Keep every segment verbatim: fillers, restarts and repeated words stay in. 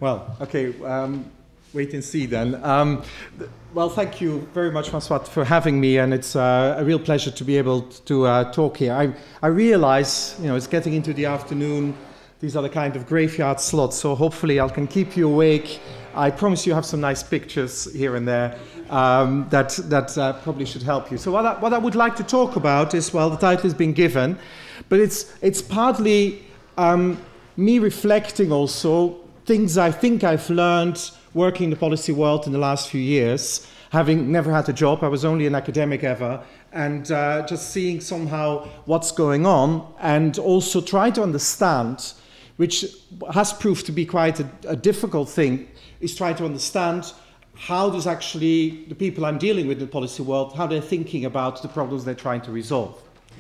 Well, okay, um, wait and see then. Um, th- well, thank you very much, François, for having me, and it's uh, a real pleasure to be able to uh, talk here. I, I realize, you know, it's getting into the afternoon. These are the kind of graveyard slots, so hopefully I can keep you awake. I promise you have some nice pictures here and there um, that, that uh, probably should help you. So what I, what I would like to talk about is, well, the title has been given, but it's, it's partly um, me reflecting also things I think I've learned working in the policy world in the last few years, having never had a job. I was only an academic ever, and uh, just seeing somehow what's going on, and also try to understand, which has proved to be quite a, a difficult thing, is try to understand how does actually the people I'm dealing with in the policy world, how they're thinking about the problems they're trying to resolve.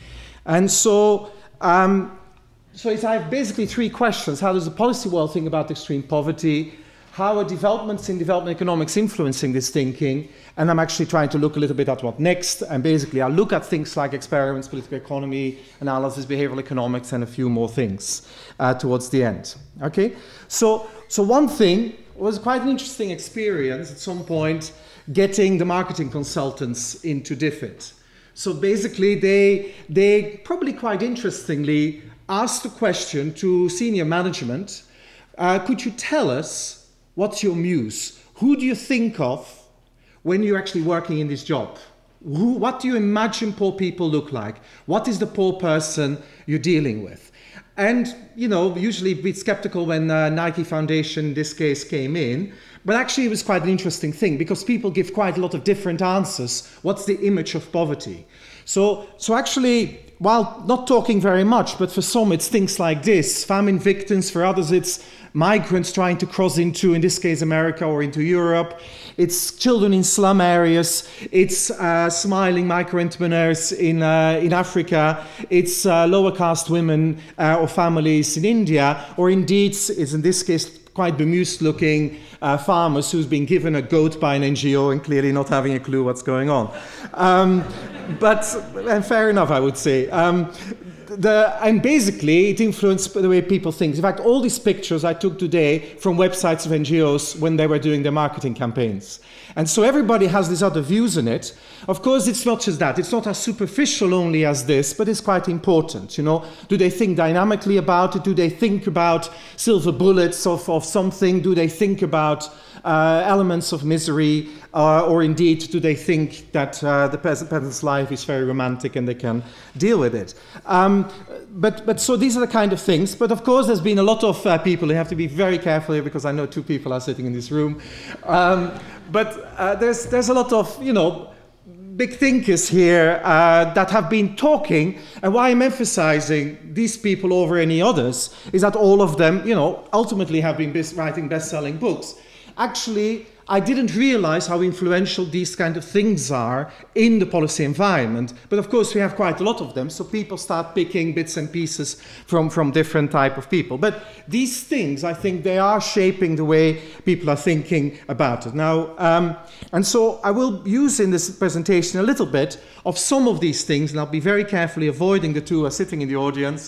And so, um, so it's, I have basically three questions. How does the policy world think about extreme poverty? How are developments in development economics influencing this thinking? And I'm actually trying to look a little bit at what next. And basically, I'll look at things like experiments, political economy, analysis, behavioral economics, and a few more things uh, towards the end. Okay? So, so one thing was quite an interesting experience at some point, getting the marketing consultants into DFID. So basically, they, they probably quite interestingly asked the question to senior management, uh, could you tell us what's your muse? Who do you think of when you're actually working in this job? Who, what do you imagine poor people look like? What is the poor person you're dealing with? And, you know, usually a bit skeptical when uh, Nike Foundation, in this case, came in. But actually, it was quite an interesting thing because people give quite a lot of different answers. What's the image of poverty? So, so actually, while not talking very much, but for some it's things like this, famine victims, for others it's migrants trying to cross into, in this case, America or into Europe. It's children in slum areas. It's uh, smiling micro-entrepreneurs in, uh, in Africa. It's uh, lower caste women uh, or families in India. Or indeed, it's in this case quite bemused-looking uh, farmers who's been given a goat by an N G O and clearly not having a clue what's going on. Um, but, and fair enough, I would say. Um, The, and basically, it influenced the way people think. In fact, all these pictures I took today from websites of N G Os when they were doing their marketing campaigns. And so everybody has these other views in it. Of course, it's not just that. It's not as superficial only as this, but it's quite important. You know, do they think dynamically about it? Do they think about silver bullets of, of something? Do they think about uh, elements of misery? Uh, or indeed, do they think that uh, the peasant, peasant's life is very romantic and they can deal with it? Um, but, but so these are the kind of things. But of course, there's been a lot of uh, people. You have to be very careful here because I know two people are sitting in this room. Um, but uh, there's, there's a lot of, you know, big thinkers here uh, that have been talking. And why I'm emphasizing these people over any others is that all of them, you know, ultimately have been bis- writing best-selling books. Actually, I didn't realize how influential these kind of things are in the policy environment. But of course, we have quite a lot of them, so people start picking bits and pieces from, from different type of people. But these things, I think, they are shaping the way people are thinking about it. Now, um, and so I will use in this presentation a little bit of some of these things, and I'll be very carefully avoiding the two who are sitting in the audience.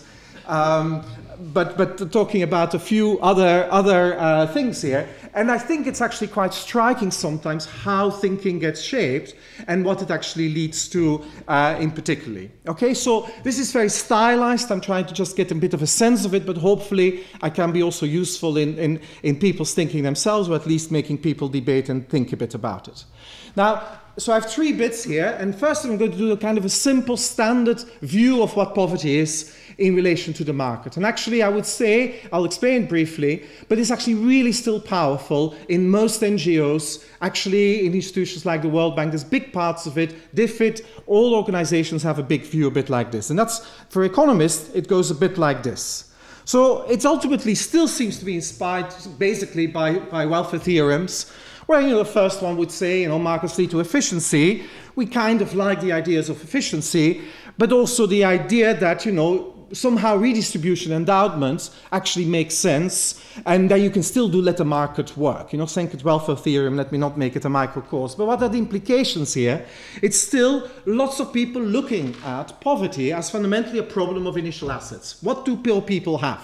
Um, but but talking about a few other other uh, things here, and I think it's actually quite striking sometimes how thinking gets shaped and what it actually leads to uh, in particularly. Okay, so this is very stylized. I'm trying to just get a bit of a sense of it, but hopefully I can be also useful in in, in people's thinking themselves, or at least making people debate and think a bit about it. Now, so I have three bits here, and first I'm going to do a kind of a simple standard view of what poverty is in relation to the market. And actually, I would say, I'll explain briefly, but it's actually really still powerful in most N G Os, actually in institutions like the World Bank. There's big parts of it. DFID, all organizations have a big view a bit like this. And that's, for economists, it goes a bit like this. So it ultimately still seems to be inspired basically by, by welfare theorems, where, you know, the first one would say, you know, markets lead to efficiency. We kind of like the ideas of efficiency, but also the idea that, you know, somehow redistribution endowments actually make sense, and then you can still do let the market work. You know, Sankey welfare theorem, let me not make it a micro course. But what are the implications here? It's still lots of people looking at poverty as fundamentally a problem of initial assets. What do poor people have?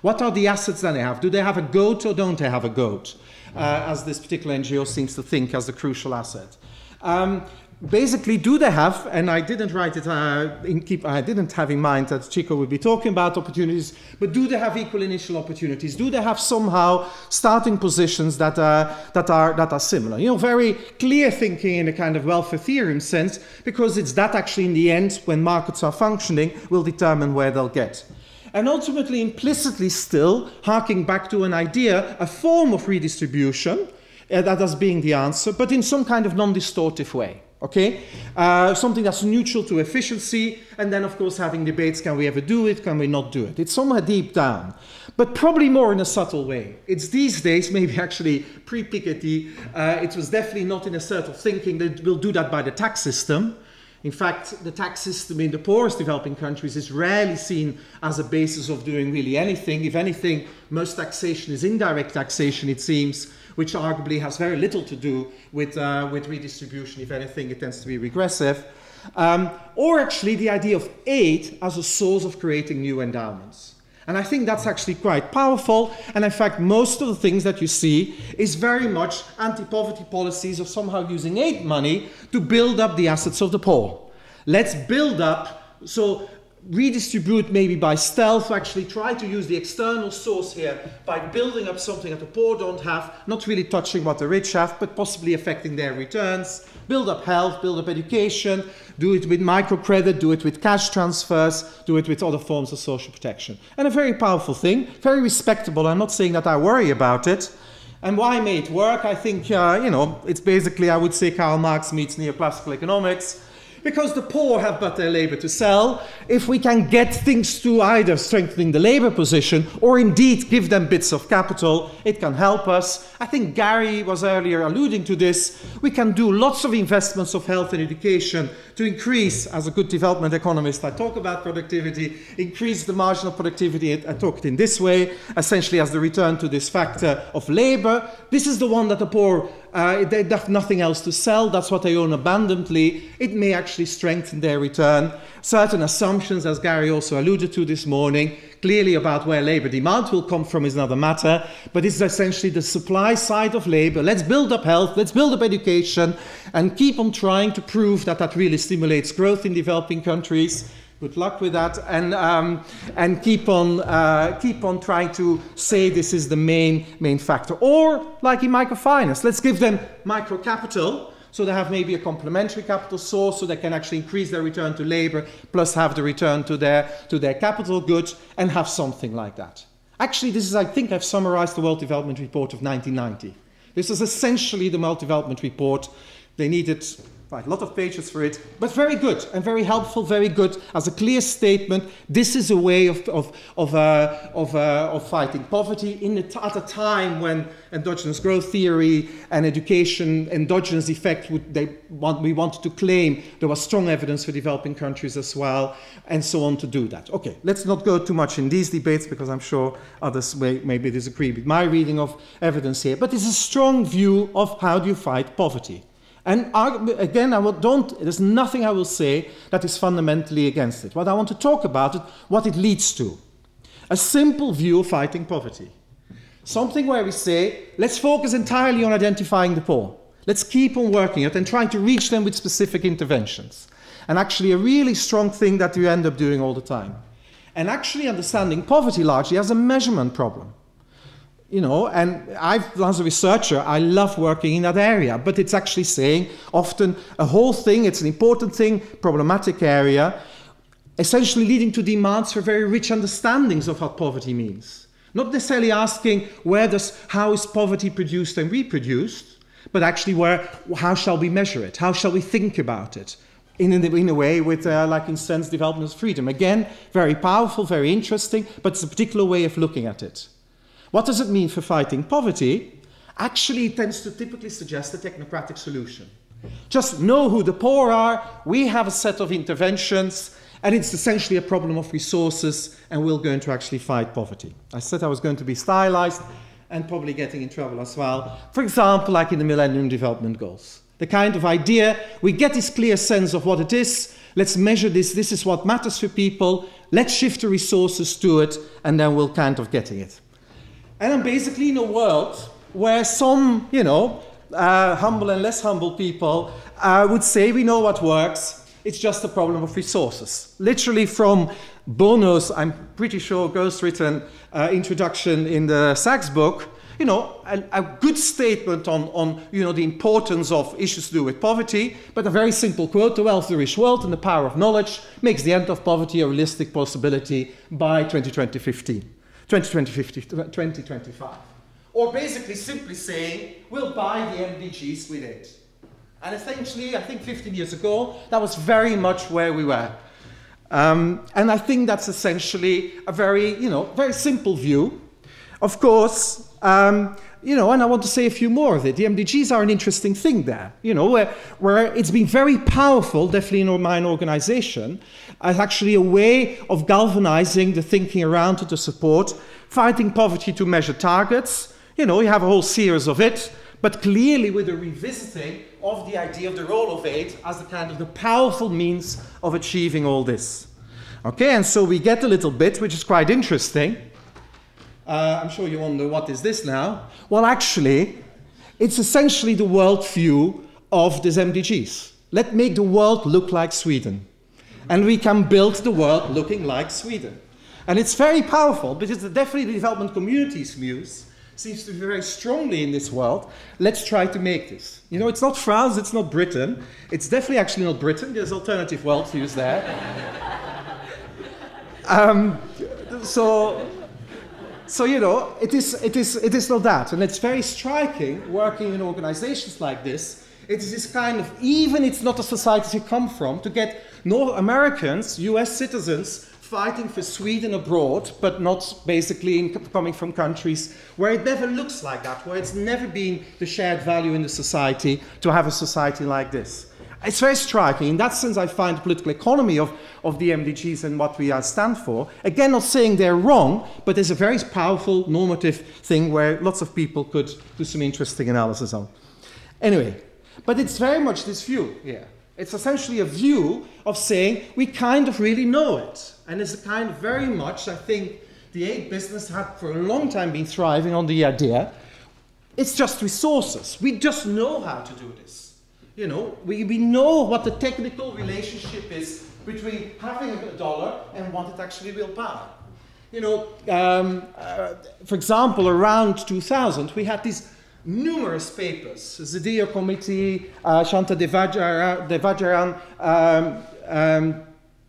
What are the assets that they have? Do they have a goat or don't they have a goat? Uh, as this particular N G O seems to think as the crucial asset. Um, basically, do they have, and I didn't write it, uh, in keep, I didn't have in mind that Chico would be talking about opportunities, but do they have equal initial opportunities? Do they have somehow starting positions that, uh, that, are, that are similar? You know, very clear thinking in a kind of welfare theorem sense, because it's that actually in the end, when markets are functioning, will determine where they'll get. And ultimately, implicitly still, harking back to an idea, a form of redistribution, uh, that as being the answer, but in some kind of non-distortive way, okay? Uh, something that's neutral to efficiency, and then, of course, having debates, can we ever do it, can we not do it? It's somewhere deep down, but probably more in a subtle way. It's these days, maybe actually pre-Piketty, uh, it was definitely not in a subtle thinking that we'll do that by the tax system. In fact, the tax system in the poorest developing countries is rarely seen as a basis of doing really anything. If anything, most taxation is indirect taxation, it seems, which arguably has very little to do with, uh, with redistribution. If anything, it tends to be regressive. Um, or actually the idea of aid as a source of creating new endowments. And I think that's actually quite powerful. And in fact, most of the things that you see is very much anti-poverty policies of somehow using aid money to build up the assets of the poor. Let's build up, so redistribute maybe by stealth, actually try to use the external source here by building up something that the poor don't have, not really touching what the rich have, but possibly affecting their returns. Build up health, build up education, do it with microcredit, do it with cash transfers, do it with other forms of social protection. And a very powerful thing, very respectable. I'm not saying that I worry about it. And why may it work? I think, uh, you know, it's basically, I would say, Karl Marx meets neoclassical economics. Because the poor have but their labor to sell. If we can get things to either strengthening the labor position or indeed give them bits of capital, it can help us. I think Gary was earlier alluding to this. We can do lots of investments of health and education to increase, as a good development economist, I talk about productivity, increase the marginal productivity. I talk it in this way, essentially as the return to this factor of labor. This is the one that the poor Uh, they have nothing else to sell. That's what they own abundantly. It may actually strengthen their return. Certain assumptions, as Gary also alluded to this morning, clearly about where labor demand will come from is another matter, but it's essentially the supply side of labor. Let's build up health, let's build up education, and keep on trying to prove that that really stimulates growth in developing countries. Good luck with that, and um, and keep on uh, keep on trying to say this is the main main factor. Or like in microfinance, let's give them micro capital, so they have maybe a complementary capital source, so they can actually increase their return to labor, plus have the return to their to their capital goods, and have something like that. Actually, this is, I think, I've summarized the World Development Report of nineteen ninety. This is essentially the World Development Report. They needed Right, a lot of pages for it, but very good and very helpful, very good as a clear statement. This is a way of of of uh, of, uh, of fighting poverty in the t- at a time when endogenous growth theory and education endogenous effect would they want we wanted to claim there was strong evidence for developing countries as well, and so on to do that. Okay, let's not go too much in these debates because I'm sure others may maybe disagree with my reading of evidence here. But it's a strong view of how do you fight poverty. And again, I will, don't, there's nothing I will say that is fundamentally against it. What I want to talk about is what it leads to. A simple view of fighting poverty. Something where we say, let's focus entirely on identifying the poor. Let's keep on working it and trying to reach them with specific interventions. And actually a really strong thing that you end up doing all the time. And actually understanding poverty largely as a measurement problem. You know, and I've, as a researcher, I love working in that area, but it's actually saying often a whole thing, it's an important thing, problematic area, essentially leading to demands for very rich understandings of what poverty means. Not necessarily asking where does, how is poverty produced and reproduced, but actually where, how shall we measure it? How shall we think about it? In, in, in a way with, uh, like in sense, development of freedom. Again, very powerful, very interesting, but it's a particular way of looking at it. What does it mean for fighting poverty? Actually, it tends to typically suggest a technocratic solution. Just know who the poor are, we have a set of interventions, and it's essentially a problem of resources, and we're going to actually fight poverty. I said I was going to be stylized and probably getting in trouble as well. For example, like in the Millennium Development Goals. The kind of idea, we get this clear sense of what it is, let's measure this, this is what matters for people, let's shift the resources to it, and then we'll kind of getting it. And I'm basically in a world where some, you know, uh, humble and less humble people uh, would say we know what works, it's just a problem of resources. Literally from Bono's, I'm pretty sure, ghostwritten uh, introduction in the Sachs book, you know, a, a good statement on, on, you know, the importance of issues to do with poverty, but a very simple quote: the wealth of the rich world and the power of knowledge makes the end of poverty a realistic possibility by twenty twenty-five. Or basically simply saying, we'll buy the M D Gs with it. And essentially, I think fifteen years ago, that was very much where we were. Um, and I think that's essentially a very, you know, very simple view. Of course, um, you know, and I want to say a few more of it. The M D Gs are an interesting thing there, you know, where, where it's been very powerful, definitely in my organization, as actually a way of galvanizing the thinking around it to support fighting poverty to measure targets. You know, you have a whole series of it, but clearly with a revisiting of the idea of the role of aid as the kind of the powerful means of achieving all this. Okay, and so we get a little bit, which is quite interesting. Uh, I'm sure you wonder, what is this now? Well, actually, it's essentially the world view of these M D Gs. Let's make the world look like Sweden. And we can build the world looking like Sweden. And it's very powerful, because definitely the development community's views seems to be very strongly in this world. Let's try to make this. You know, it's not France, it's not Britain. It's definitely actually not Britain. There's alternative worldviews there. um, so... So, you know, it is, it, is, it is not that. And it's very striking, working in organizations like this, it is this kind of, even it's not a society you come from, to get North Americans, U S citizens, fighting for Sweden abroad, but not basically in, coming from countries where it never looks like that, where it's never been the shared value in the society to have a society like this. It's very striking. In that sense, I find the political economy of, of the M D Gs and what we uh, stand for, again, not saying they're wrong, but there's a very powerful normative thing where lots of people could do some interesting analysis on. Anyway, but it's very much this view here. It's essentially a view of saying we kind of really know it. And it's a kind of very much, I think, the aid business had for a long time been thriving on the idea, it's just resources. We just know how to do this. You know, we, we know what the technical relationship is between having a dollar and what it actually will buy. You know, um, uh, for example, around two thousand, we had these numerous papers, the Zadia Committee, uh, Shanta Devajaran, um, um,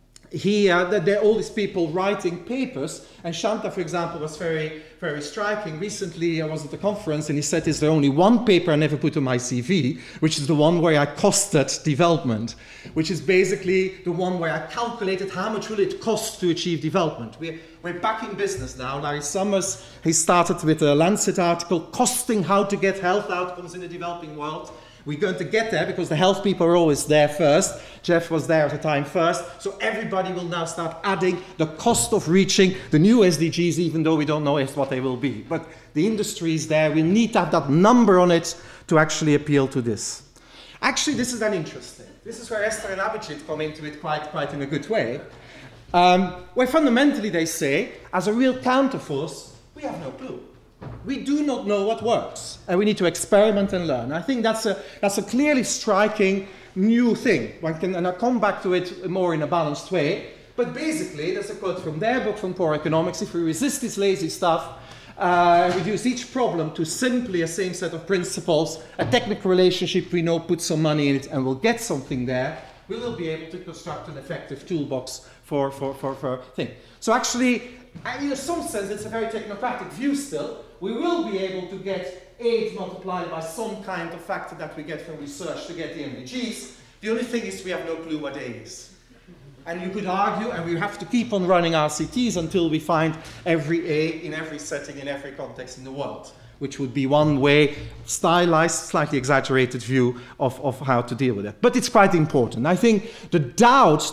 he, uh, there are all these people writing papers, and Shanta, for example, was very, very striking. Recently, I was at a conference, and he said, is there only one paper I never put on my C V, which is the one where I costed development, which is basically the one where I calculated how much will it cost to achieve development. We're, we're back in business now. Larry Summers, he started with a Lancet article, costing how to get health outcomes in the developing world. We're going to get there because the health people are always there first. Jeff was there at the time first. So everybody will now start adding the cost of reaching the new S D Gs, even though we don't know what they will be. But the industry is there. We need to have that number on it to actually appeal to this. Actually, this is then interesting. This is where Esther and Abhijit come into it quite, quite in a good way. Um, where fundamentally they say, as a real counterforce, we have no clue. We do not know what works, and we need to experiment and learn. I think that's a, that's a clearly striking new thing. One can, and I'll come back to it more in a balanced way. But basically, there's a quote from their book, from Poor Economics: if we resist this lazy stuff, uh, reduce each problem to simply a same set of principles, a technical relationship we know, put some money in it, and we'll get something there, we will be able to construct an effective toolbox for, for, for, for thing. So actually, in some sense, it's a very technocratic view still. We will be able to get aid multiplied by some kind of factor that we get from research to get the M D Gs. The only thing is we have no clue what aid is. And you could argue, and we have to keep on running R C Ts until we find every aid in every setting, in every context in the world, which would be one way, stylized, slightly exaggerated view of, of how to deal with it. But it's quite important. I think the doubt that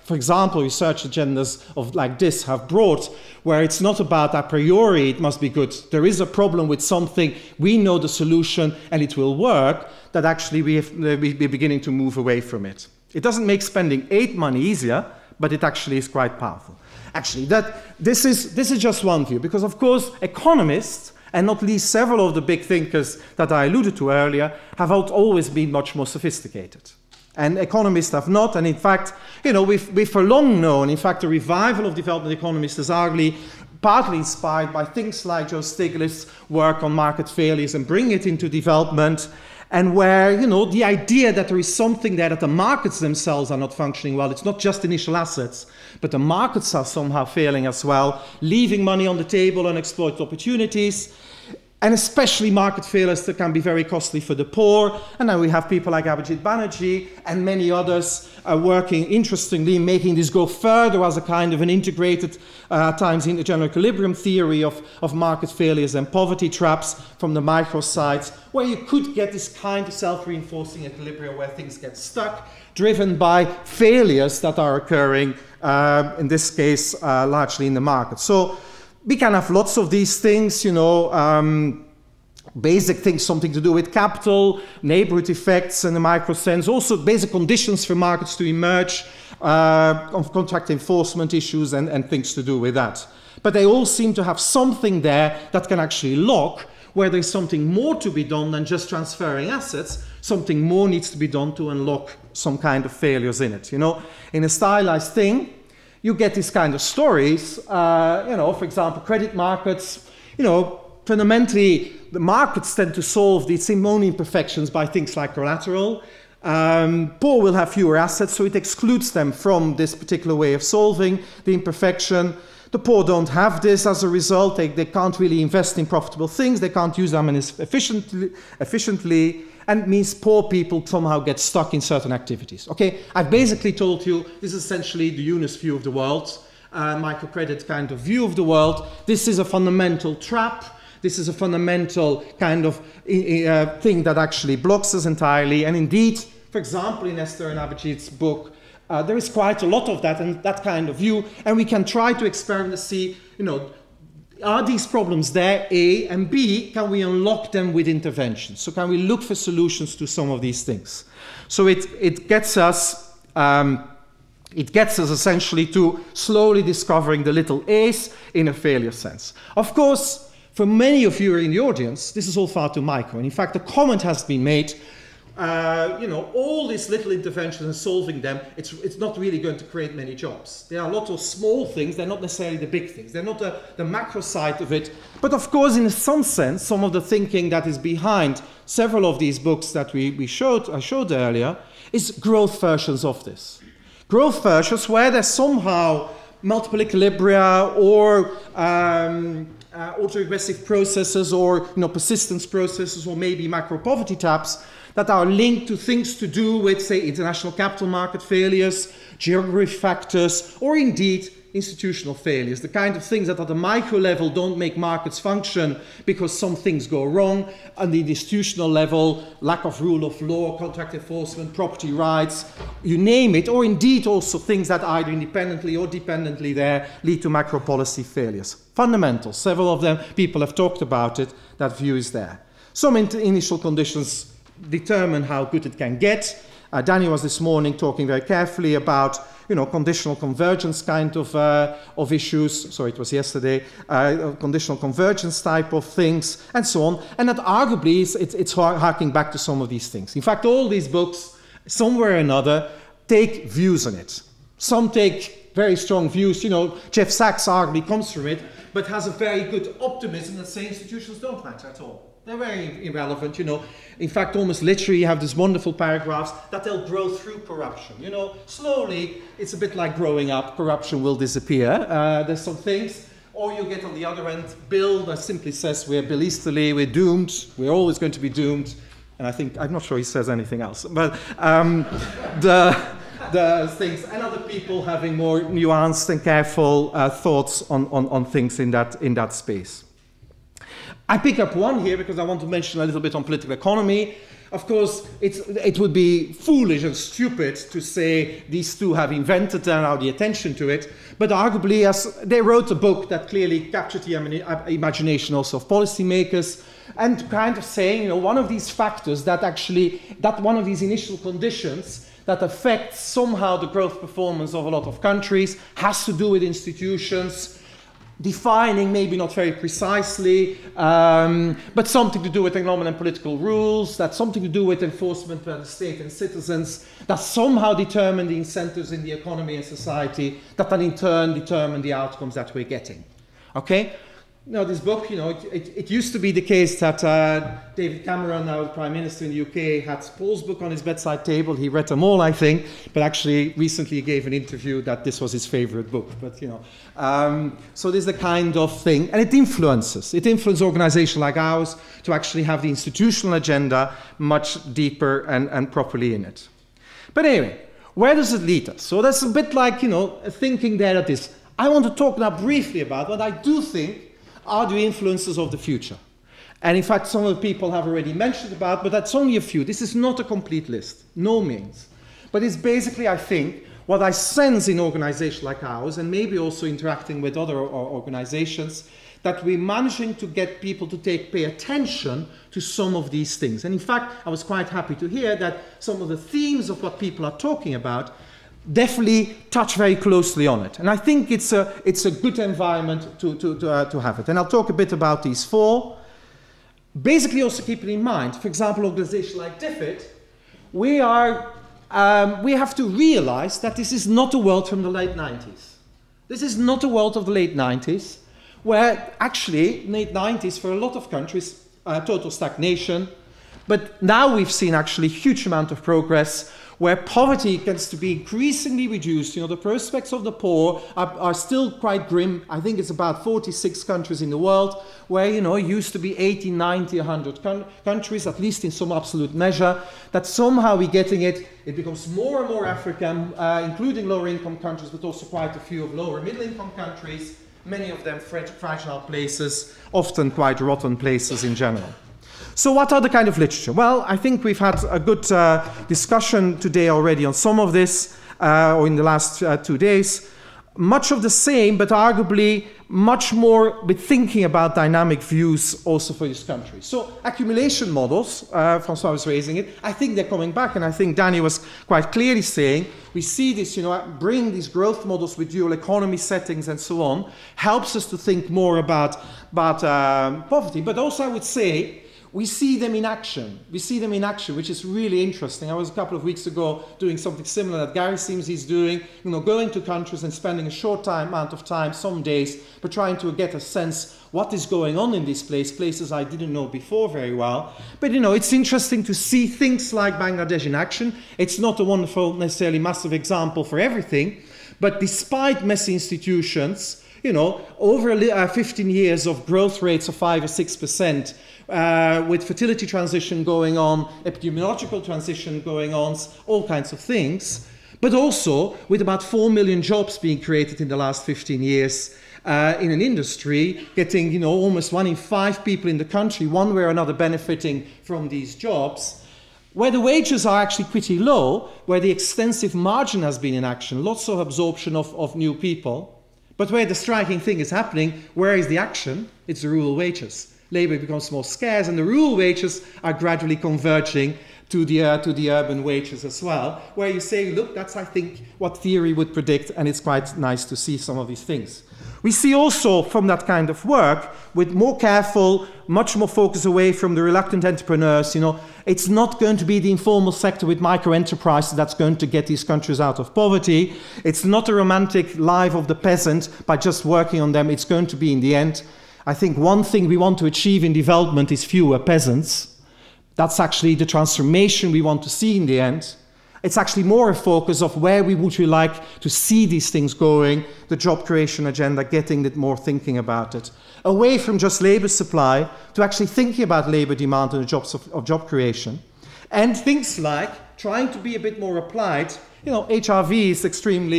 for example, research agendas of like this have brought, where it's not about a priori it must be good. There is a problem with something, we know the solution and it will work, that actually we have, we're beginning to move away from it. It doesn't make spending aid money easier, but it actually is quite powerful. Actually, that, this, is, this is just one view, because of course economists, and not least several of the big thinkers that I alluded to earlier, have always been much more sophisticated. And economists have not, and in fact, you know, we've, we've for long known, in fact, the revival of development economists is arguably partly inspired by things like Joe Stiglitz' work on market failures and bring it into development, and where, you know, the idea that there is something there, that the markets themselves are not functioning well, it's not just initial assets, but the markets are somehow failing as well, leaving money on the table, unexploited opportunities, and especially market failures that can be very costly for the poor. And then we have people like Abhijit Banerjee and many others uh, working interestingly, making this go further as a kind of an integrated, uh, at times in the general equilibrium theory of, of market failures and poverty traps from the micro sides, where you could get this kind of self-reinforcing equilibrium where things get stuck, driven by failures that are occurring, uh, in this case, uh, largely in the market. So we can have lots of these things, you know, um, basic things, something to do with capital, neighborhood effects in the micro sense, also basic conditions for markets to emerge, uh, of contract enforcement issues and, and things to do with that. But they all seem to have something there that can actually lock, where there's something more to be done than just transferring assets, something more needs to be done to unlock some kind of failures in it. You know, in a stylized thing, you get these kind of stories, uh, you know, for example, credit markets, you know, fundamentally, the markets tend to solve these own imperfections by things like collateral. Um, poor will have fewer assets, so it excludes them from this particular way of solving the imperfection. The poor don't have this as a result. They, they can't really invest in profitable things. They can't use them as efficiently, efficiently. And it means poor people somehow get stuck in certain activities. Okay, I've basically told you this is essentially the Yunus view of the world, uh, microcredit kind of view of the world. This is a fundamental trap. This is a fundamental kind of uh, thing that actually blocks us entirely. And indeed, for example, in Esther and Abhijit's book, uh, there is quite a lot of that and that kind of view. And we can try to experiment to see, you know, are these problems there, A, and B, can we unlock them with interventions? So can we look for solutions to some of these things? So it, it gets us, um, it gets us essentially to slowly discovering the little A's in a failure sense. Of course, for many of you in the audience, this is all far too micro. And in fact, a comment has been made, uh, you know, all these little interventions and solving them, it's, it's not really going to create many jobs. There are a lot of small things, they're not necessarily the big things. They're not the, the macro side of it. But of course, in some sense, some of the thinking that is behind several of these books that we, we showed, I showed earlier, is growth versions of this. Growth versions where there's somehow multiple equilibria or um, uh, autoregressive processes or, you know, persistence processes or maybe macro poverty taps that are linked to things to do with, say, international capital market failures, geography factors, or indeed institutional failures, the kind of things that at the micro level don't make markets function because some things go wrong, and the institutional level, lack of rule of law, contract enforcement, property rights, you name it, or indeed also things that either independently or dependently there lead to macro policy failures. Fundamental, several of them, people have talked about it, that view is there. Some in- initial conditions determine how good it can get. Uh, Danny was this morning talking very carefully about, you know, conditional convergence kind of uh, of issues. Sorry, it was yesterday. Uh, conditional convergence type of things, and so on. And that arguably is, it's, it's harking back to some of these things. In fact, all these books, somewhere or another, take views on it. Some take very strong views. You know, Jeff Sachs arguably comes from it, but has a very good optimism that say institutions don't matter at all. They're very irrelevant, you know. In fact, almost literally, you have these wonderful paragraphs that they'll grow through corruption. You know, slowly, it's a bit like growing up. Corruption will disappear. Uh, there's some things. Or you get on the other end, Bill that simply says we're Bill Easterly, we're doomed. We're always going to be doomed. And I think, I'm not sure he says anything else. But um, the... the things, and other people having more nuanced and careful uh, thoughts on, on, on things in that, in that space. I pick up one here because I want to mention a little bit on political economy. Of course, it's, it would be foolish and stupid to say these two have invented and now the attention to it, but arguably as they wrote a book that clearly captured the imagination also of policymakers, and kind of saying, you know, one of these factors that actually, that one of these initial conditions that affects somehow the growth performance of a lot of countries has to do with institutions, defining maybe not very precisely, um, but something to do with economic and political rules, that's something to do with enforcement by the state and citizens, that somehow determine the incentives in the economy and society, that then in turn determine the outcomes that we're getting. Okay? Now, this book, you know, it, it, it used to be the case that uh, David Cameron, now the Prime Minister in the U K, had Paul's book on his bedside table. He read them all, I think, but actually recently he gave an interview that this was his favorite book. But, you know, um, so this is the kind of thing, and it influences. It influences organizations like ours to actually have the institutional agenda much deeper and, and properly in it. But anyway, where does it lead us? So that's a bit like, you know, thinking there at this. I want to talk now briefly about what I do think are the influences of the future. And in fact, some of the people have already mentioned about, but that's only a few. This is not a complete list, no means. But it's basically, I think, what I sense in organizations like ours, and maybe also interacting with other organizations, that we're managing to get people to take pay attention to some of these things. And in fact, I was quite happy to hear that some of the themes of what people are talking about definitely touch very closely on it. And I think it's a, it's a good environment to, to, to, uh, to have it. And I'll talk a bit about these four. Basically, also keeping in mind, for example, organizations like DFID, we, are, um, we have to realize that this is not a world from the late nineties. This is not a world of the late nineties, where actually, late nineties, for a lot of countries, uh, total stagnation. But now we've seen actually a huge amount of progress, where poverty gets to be increasingly reduced. You know, the prospects of the poor are, are still quite grim. I think it's about forty-six countries in the world, where, you know, it used to be eighty, ninety, one hundred con- countries, at least in some absolute measure, that somehow we're getting it. It becomes more and more African, uh, including lower-income countries, but also quite a few of lower middle-income countries, many of them fragile places, often quite rotten places in general. So what are the kind of literature? Well, I think we've had a good uh, discussion today already on some of this, uh, or in the last uh, two days. Much of the same, but arguably much more with thinking about dynamic views also for this country. So accumulation models, uh, François was raising it, I think they're coming back, and I think Danny was quite clearly saying, we see this, you know, bring these growth models with dual economy settings and so on, helps us to think more about, about um, poverty. But also I would say, we see them in action. We see them in action, which is really interesting. I was a couple of weeks ago doing something similar that Gary seems he's doing, you know, going to countries and spending a short time, amount of time, some days, but trying to get a sense what is going on in this place, places I didn't know before very well. But, you know, it's interesting to see things like Bangladesh in action. It's not a wonderful, necessarily massive example for everything, but despite messy institutions, you know, over uh, fifteen years of growth rates of five or six percent, uh, with fertility transition going on, epidemiological transition going on, all kinds of things, but also with about four million jobs being created in the last fifteen years uh, in an industry, getting, you know, almost one in five people in the country, one way or another, benefiting from these jobs, where the wages are actually pretty low, where the extensive margin has been in action, lots of absorption of, of new people. But where the striking thing is happening, where is the action? It's the rural wages. Labour becomes more scarce, and the rural wages are gradually converging to the, uh, to the urban wages as well, where you say, look, that's, I think, what theory would predict, and it's quite nice to see some of these things. We see also from that kind of work, with more careful, much more focus away from the reluctant entrepreneurs, you know, it's not going to be the informal sector with micro-enterprises that's going to get these countries out of poverty. It's not a romantic life of the peasant by just working on them. It's going to be, in the end, I think one thing we want to achieve in development is fewer peasants. That's actually the transformation we want to see in the end. It's actually more a focus of where we would we like to see these things going, the job creation agenda, getting it more thinking about it. Away from just labour supply to actually thinking about labour demand and the jobs of, of job creation. And things like trying to be a bit more applied. You know, H R V is extremely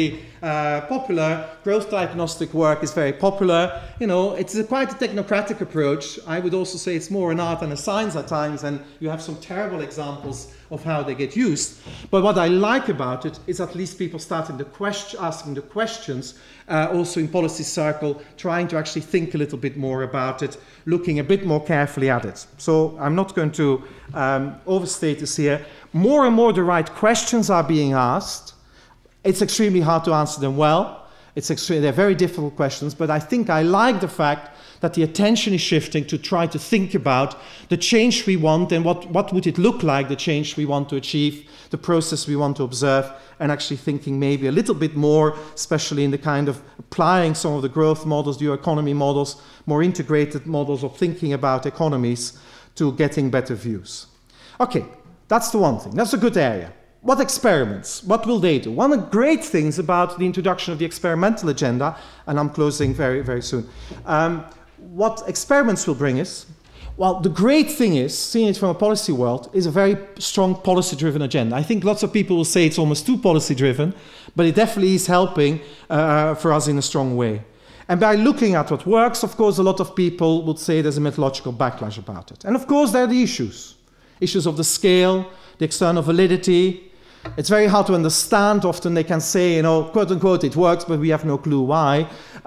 uh, popular. Growth diagnostic work is very popular. You know, it's a quite a technocratic approach. I would also say it's more an art than a science at times, and you have some terrible examples of how they get used. But what I like about it is at least people starting the question, asking the questions, uh, also in policy circle, trying to actually think a little bit more about it, looking a bit more carefully at it. So I'm not going to um, overstate this here. More and more the right questions are being asked. It's extremely hard to answer them well. It's extremely, they're very difficult questions, but I think I like the fact that the attention is shifting to try to think about the change we want and what, what would it look like, the change we want to achieve, the process we want to observe, and actually thinking maybe a little bit more, especially in the kind of applying some of the growth models, the economy models, more integrated models of thinking about economies to getting better views. Okay, that's the one thing. That's a good area. What experiments? What will they do? One of the great things about the introduction of the experimental agenda, and I'm closing very, very soon, um, what experiments will bring us? Well, the great thing is, seeing it from a policy world, is a very strong policy-driven agenda. I think lots of people will say it's almost too policy-driven, but it definitely is helping uh, for us in a strong way. And by looking at what works, of course, a lot of people would say there's a methodological backlash about it. And of course, there are the issues. Issues of the scale, the external validity. It's very hard to understand. Often they can say, you know, quote unquote, it works, but we have no clue why.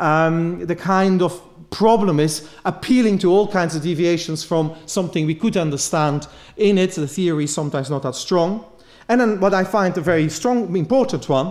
Um, the kind of problem is appealing to all kinds of deviations from something we could understand in it. The theory is sometimes not that strong. And then what I find a very strong, important one,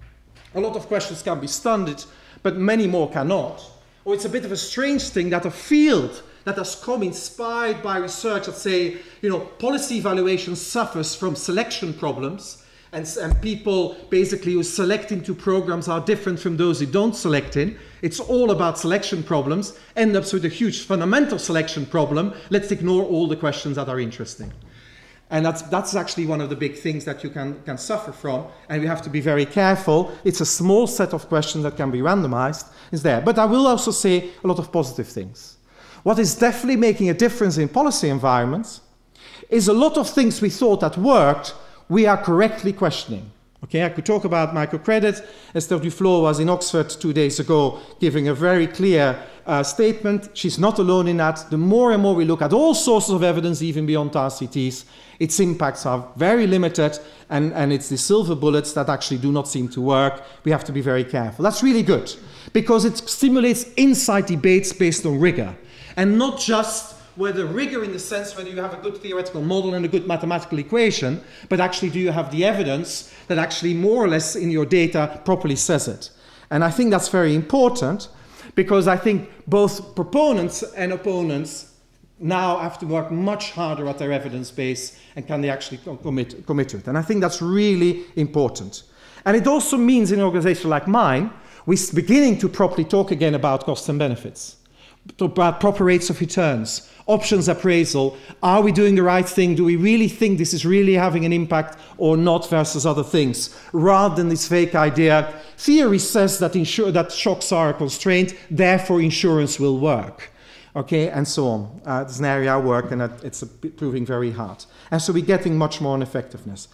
a lot of questions can be studied, but many more cannot. Or it's a bit of a strange thing that a field that has come inspired by research that say, you know, policy evaluation suffers from selection problems, and, and people basically who select into programs are different from those who don't select in. It's all about selection problems, end up with a huge fundamental selection problem. Let's ignore all the questions that are interesting. And that's, that's actually one of the big things that you can, can suffer from, and we have to be very careful. It's a small set of questions that can be randomized, is there. But I will also say a lot of positive things. What is definitely making a difference in policy environments is a lot of things we thought that worked, we are correctly questioning. Okay, I could talk about microcredit. Esther Duflo was in Oxford two days ago giving a very clear uh, statement. She's not alone in that. The more and more we look at all sources of evidence, even beyond R C Ts, its impacts are very limited, and, and it's the silver bullets that actually do not seem to work. We have to be very careful. That's really good, because it stimulates inside debates based on rigor, and not just whether rigor in the sense whether you have a good theoretical model and a good mathematical equation, but actually do you have the evidence that actually more or less in your data properly says it. And I think that's very important, because I think both proponents and opponents now have to work much harder at their evidence base, and can they actually commit, commit to it. And I think that's really important. And it also means in an organization like mine, we're beginning to properly talk again about costs and benefits, about proper rates of returns, options appraisal. Are we doing the right thing? Do we really think this is really having an impact or not versus other things? Rather than this fake idea, theory says that, insur- that shocks are a constraint, therefore insurance will work. Okay, and so on. Uh, it's an area I work, and it's a, proving very hard. And so we're getting much more on effectiveness.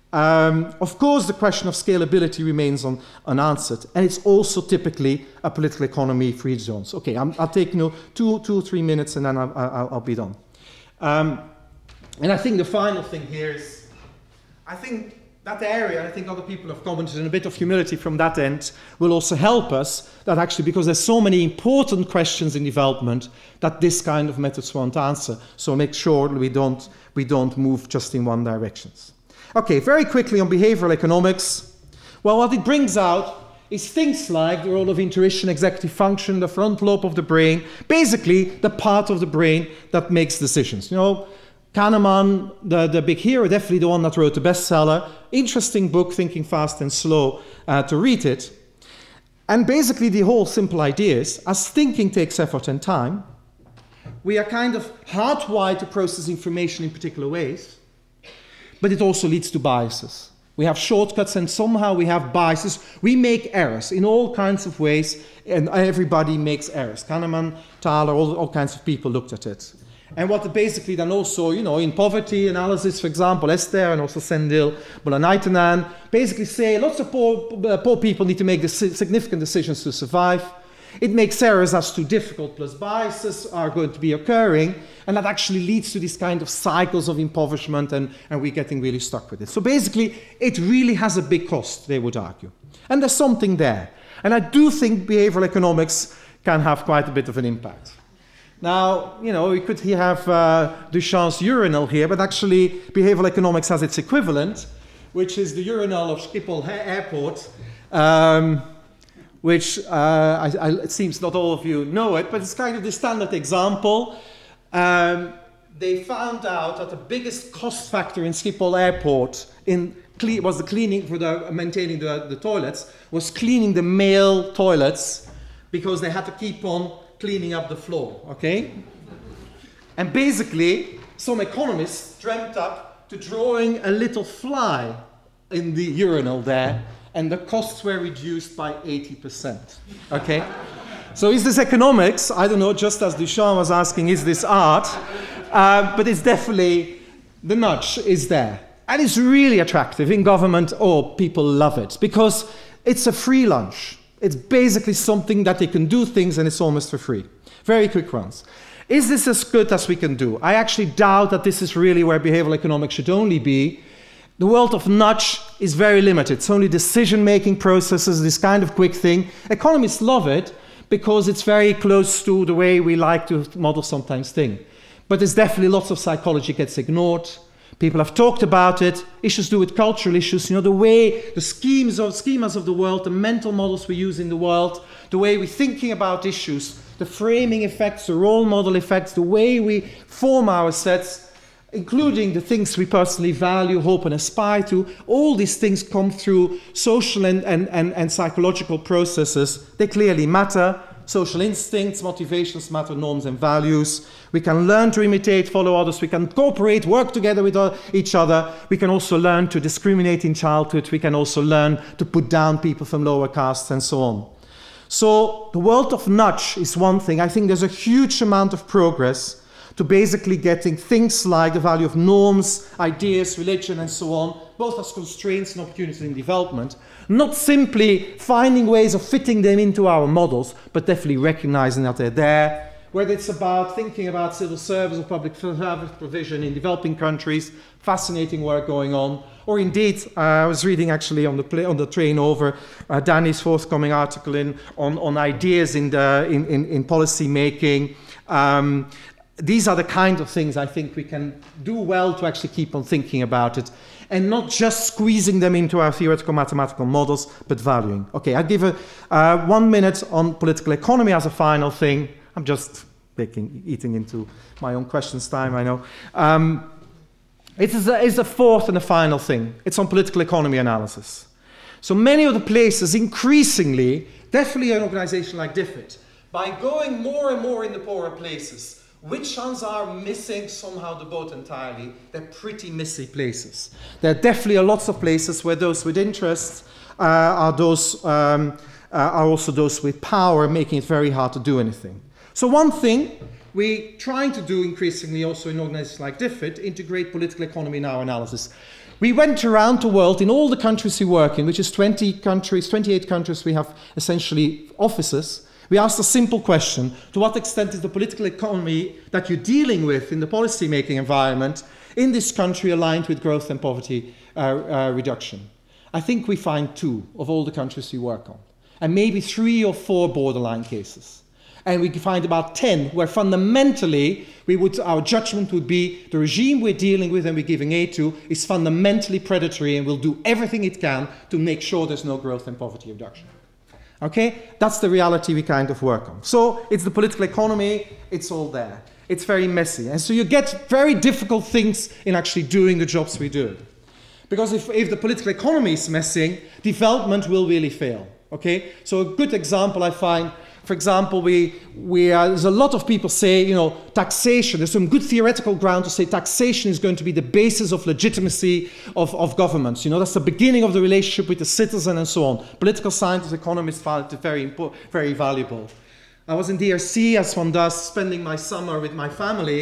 Um, of course, the question of scalability remains un- unanswered, and it's also typically a political economy free zones. Okay, I'm, I'll take you know, two, two or three minutes, and then I'll, I'll, I'll be done. Um, and I think the final thing here is, I think that area, and I think other people have commented, and a bit of humility from that end will also help us, that actually, because there's so many important questions in development that this kind of methods won't answer. So make sure we don't, we don't move just in one direction. Okay, very quickly on behavioral economics. Well, what it brings out is things like the role of intuition, executive function, the front lobe of the brain, basically the part of the brain that makes decisions. You know, Kahneman, the, the big hero, definitely the one that wrote the bestseller. Interesting book, Thinking Fast and Slow, uh, to read it. And basically the whole simple idea is, as thinking takes effort and time, we are kind of hardwired to process information in particular ways, but it also leads to biases. We have shortcuts, and somehow we have biases. We make errors in all kinds of ways, and everybody makes errors. Kahneman, Thaler, all, all kinds of people looked at it. And what basically then also, you know, in poverty analysis, for example, Esther and also Sendil Bolanaitanan basically say lots of poor, uh, poor people need to make significant decisions to survive. It makes errors as too difficult, plus biases are going to be occurring, and that actually leads to these kind of cycles of impoverishment, and, and we're getting really stuck with it. So basically, it really has a big cost, they would argue. And there's something there. And I do think behavioral economics can have quite a bit of an impact. Now, you know, we could have uh, Duchamp's urinal here, but actually behavioral economics has its equivalent, which is the urinal of Schiphol Airport, um, which uh, I, I, it seems not all of you know it, but it's kind of the standard example. Um, they found out that the biggest cost factor in Schiphol Airport in cle- was the cleaning for the maintaining the, the toilets, was cleaning the male toilets, because they had to keep on cleaning up the floor, okay? And basically, some economists dreamt up to drawing a little fly in the urinal there, and the costs were reduced by eighty percent, okay? So is this economics? I don't know, just as Duchamp was asking, is this art? Uh, but it's definitely, the nudge is there. And it's really attractive in government. Oh, people love it, because it's a free lunch. It's basically something that they can do things, and it's almost for free. Very quick runs. Is this as good as we can do? I actually doubt that this is really where behavioral economics should only be. The world of nudge is very limited. It's only decision-making processes, this kind of quick thing. Economists love it because it's very close to the way we like to model sometimes things. But there's definitely lots of psychology gets ignored. People have talked about it. Issues to do with cultural issues, you know, the way, the schemes of, schemas of the world, the mental models we use in the world, the way we're thinking about issues, the framing effects, the role model effects, the way we form our sets, including the things we personally value, hope, and aspire to. All these things come through social and, and, and, and psychological processes. They clearly matter. Social instincts, motivations matter, norms and values. We can learn to imitate, follow others. We can cooperate, work together with each other. We can also learn to discriminate in childhood. We can also learn to put down people from lower castes and so on. So the world of nudge is one thing. I think there's a huge amount of progress to basically getting things like the value of norms, ideas, religion, and so on, both as constraints and opportunities in development, not simply finding ways of fitting them into our models, but definitely recognizing that they're there, whether it's about thinking about civil service or public service provision in developing countries, fascinating work going on, or indeed, uh, I was reading actually on the play, on the train over uh, Danny's forthcoming article in, on, on ideas in, the, in, in, in policy making. Um, These are the kind of things I think we can do well to actually keep on thinking about it, and not just squeezing them into our theoretical mathematical models, but valuing. Okay, I'll give a, uh, one minute on political economy as a final thing. I'm just making, eating into my own questions time, I know. Um, it is a, it's a fourth and a final thing. It's on political economy analysis. So many of the places, increasingly, definitely an organization like DFID, by going more and more in the poorer places, which ones are missing somehow the boat entirely? They're pretty messy places. There are definitely lots of places where those with interest uh, are those um, uh, are also those with power, making it very hard to do anything. So one thing we're trying to do increasingly also in organizations like DFID, integrate political economy in our analysis. We went around the world in all the countries we work in, which is twenty countries, twenty-eight countries we have essentially offices. We asked a simple question: to what extent is the political economy that you're dealing with in the policy-making environment in this country aligned with growth and poverty uh, uh, reduction? I think we find two of all the countries we work on, and maybe three or four borderline cases. And we find about ten where fundamentally we would, our judgment would be the regime we're dealing with and we're giving aid to is fundamentally predatory and will do everything it can to make sure there's no growth and poverty reduction. Okay, that's the reality we kind of work on. So it's the political economy, it's all there. It's very messy. And so you get very difficult things in actually doing the jobs we do. Because if, if the political economy is messing, development will really fail. Okay, so a good example I find, for example, we, we uh, there's a lot of people say, you know, taxation, there's some good theoretical ground to say taxation is going to be the basis of legitimacy of, of governments. You know, that's the beginning of the relationship with the citizen and so on. Political scientists, economists found it very, very valuable. I was in D R C, as one does, spending my summer with my family,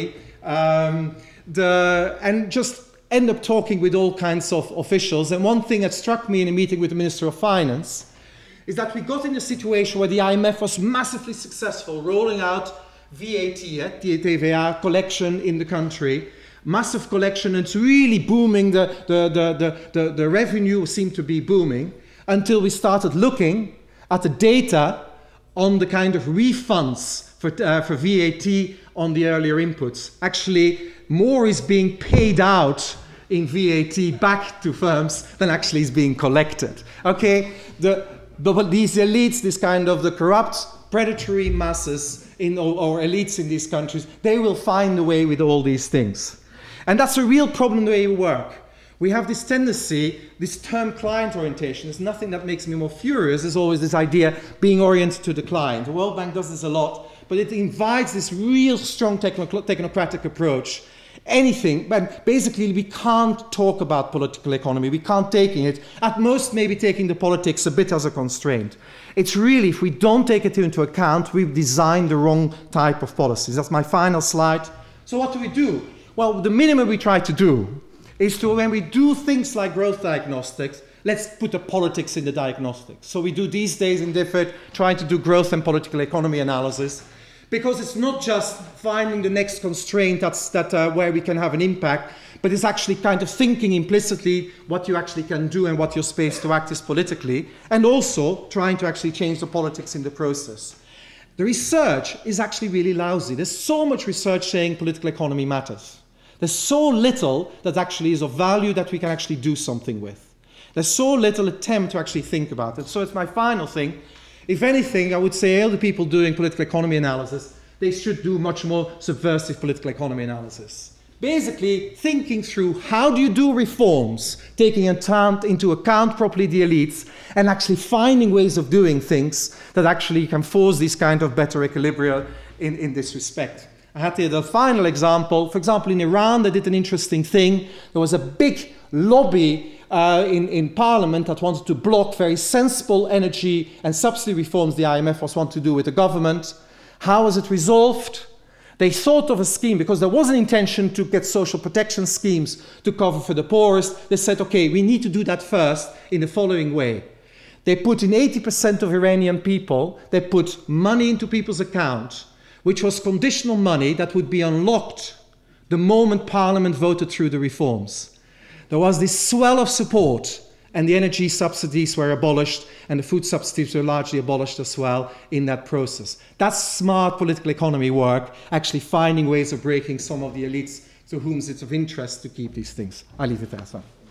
Um, the, and just end up talking with all kinds of officials. And one thing that struck me in a meeting with the Minister of Finance is that we got in a situation where the I M F was massively successful rolling out V A T, eh, T V A collection in the country, massive collection, and it's really booming, the, the, the, the, the, the revenue seemed to be booming, until we started looking at the data on the kind of refunds for, uh, for V A T on the earlier inputs. Actually, more is being paid out in V A T back to firms than actually is being collected. Okay, the, the, these elites, this kind of the corrupt, predatory masses in, or, or elites in these countries, they will find a way with all these things. And that's a real problem the way we work. We have this tendency, this term client orientation, is nothing that makes me more furious. There's always this idea being oriented to the client. The World Bank does this a lot, but it invites this real strong techno technocratic approach. Anything, but basically we can't talk about political economy. We can't take it. At most, maybe taking the politics a bit as a constraint. It's really, if we don't take it into account, we've designed the wrong type of policies. That's my final slide. So what do we do? Well, the minimum we try to do is to, when we do things like growth diagnostics, let's put the politics in the diagnostics. So we do these days in DFID, trying to do growth and political economy analysis, because it's not just finding the next constraint that's, that, uh, where we can have an impact, but it's actually kind of thinking implicitly what you actually can do and what your space to act is politically, and also trying to actually change the politics in the process. The research is actually really lousy. There's so much research saying political economy matters. There's so little that actually is of value that we can actually do something with. There's so little attempt to actually think about it. So it's my final thing. If anything, I would say all the people doing political economy analysis, they should do much more subversive political economy analysis. Basically, thinking through how do you do reforms, taking account, into account properly the elites, and actually finding ways of doing things that actually can force these kind of better equilibria in, in this respect. I had here the final example. For example, in Iran, they did an interesting thing. There was a big lobby uh, in, in parliament that wanted to block very sensible energy and subsidy reforms the I M F was wanting to do with the government. How was it resolved? They thought of a scheme, because there was an intention to get social protection schemes to cover for the poorest. They said, okay, we need to do that first in the following way. They put in eighty percent of Iranian people, they put money into people's account, which was conditional money that would be unlocked the moment Parliament voted through the reforms. There was this swell of support, and the energy subsidies were abolished, and the food subsidies were largely abolished as well in that process. That's smart political economy work, actually finding ways of breaking some of the elites to whom it's of interest to keep these things. I leave it there, so.